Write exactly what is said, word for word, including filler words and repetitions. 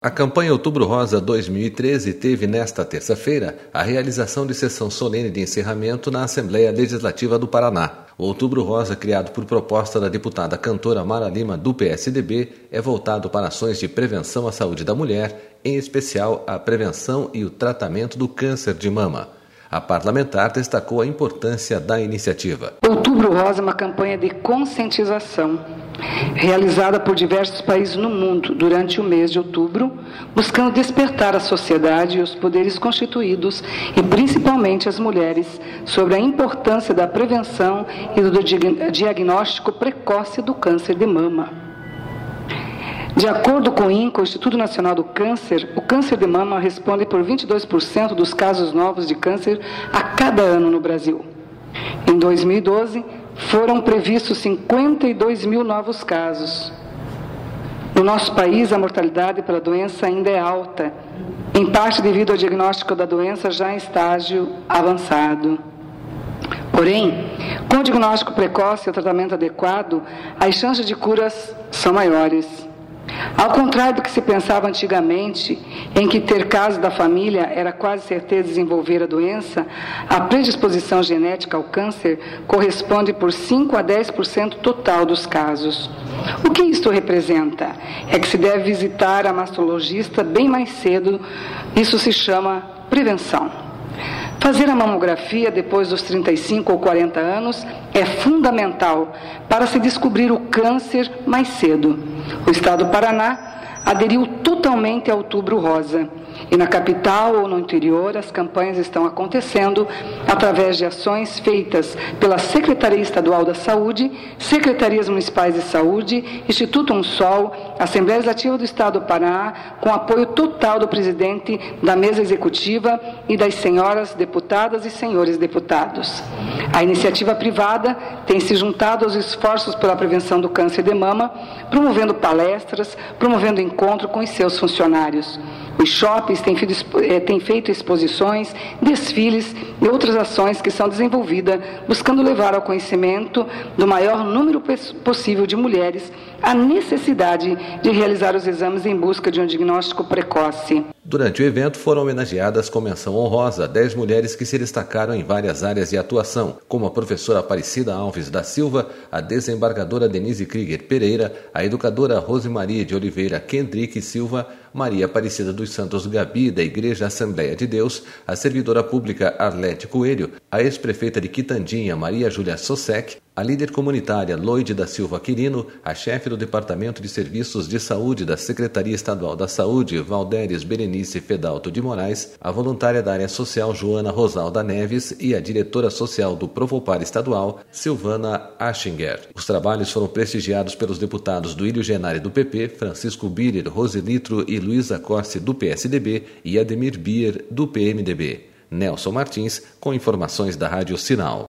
A campanha Outubro Rosa dois mil e treze teve nesta terça-feira a realização de sessão solene de encerramento na Assembleia Legislativa do Paraná. O Outubro Rosa, criado por proposta da deputada cantora Mara Lima, do P S D B, é voltado para ações de prevenção à saúde da mulher, em especial a prevenção e o tratamento do câncer de mama. A parlamentar destacou a importância da iniciativa. Outubro Rosa é uma campanha de conscientização realizada por diversos países no mundo durante o mês de outubro, buscando despertar a sociedade e os poderes constituídos e principalmente as mulheres sobre a importância da prevenção e do diagnóstico precoce do câncer de mama. De acordo com o INCA, o Instituto Nacional do Câncer, o câncer de mama responde por vinte e dois por cento dos casos novos de câncer a cada ano no Brasil. Em dois mil e doze, foram previstos cinquenta e dois mil novos casos. No nosso país, a mortalidade pela doença ainda é alta, em parte devido ao diagnóstico da doença já em estágio avançado. Porém, com o diagnóstico precoce e o tratamento adequado, as chances de curas são maiores. Ao contrário do que se pensava antigamente, em que ter caso da família era quase certeza de desenvolver a doença, a predisposição genética ao câncer corresponde por cinco a dez por cento total dos casos. O que isto representa? É que se deve visitar a mastologista bem mais cedo, isso se chama prevenção. Fazer a mamografia depois dos trinta e cinco ou quarenta anos é fundamental para se descobrir o câncer mais cedo. O Estado do Paraná aderiu totalmente ao Outubro Rosa. E na capital ou no interior, as campanhas estão acontecendo através de ações feitas pela Secretaria Estadual da Saúde, Secretarias Municipais de Saúde, Instituto Unsol, Assembleia Legislativa do Estado do Paraná, com apoio total do presidente da mesa executiva e das senhoras deputadas e senhores deputados. A iniciativa privada tem se juntado aos esforços pela prevenção do câncer de mama, promovendo palestras, promovendo encontro com os seus funcionários. Os shoppings têm feito exposições, desfiles e outras ações que são desenvolvidas buscando levar ao conhecimento do maior número possível de mulheres a necessidade de realizar os exames em busca de um diagnóstico precoce. Durante o evento foram homenageadas com menção honrosa dez mulheres que se destacaram em várias áreas de atuação, como a professora Aparecida Alves da Silva, a desembargadora Denise Krieger Pereira, a educadora Rosemaria de Oliveira Kendrick Silva, Maria Aparecida dos Santos Gabi, da Igreja Assembleia de Deus, a servidora pública Arlete Coelho, a ex-prefeita de Quitandinha, Maria Júlia Sosek, a líder comunitária Loide da Silva Quirino, a chefe do Departamento de Serviços de Saúde da Secretaria Estadual da Saúde, Valdéres Berenice Fedalto de Moraes, a voluntária da área social Joana Rosalda Neves e a diretora social do Provopar Estadual, Silvana Aschinger. Os trabalhos foram prestigiados pelos deputados Duílio Genari do P P, Francisco Birer, Roselitro e Luísa Corse do P S D B e Ademir Bier do P M D B. Nelson Martins, com informações da Rádio Sinal.